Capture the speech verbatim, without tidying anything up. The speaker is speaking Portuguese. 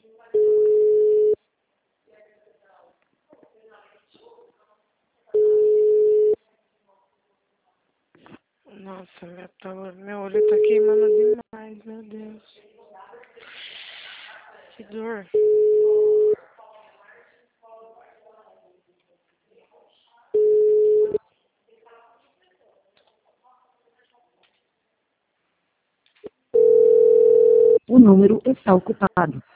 Nossa, meu, tá, meu olho tá queimando demais, meu Deus. Que dor. O número está ocupado.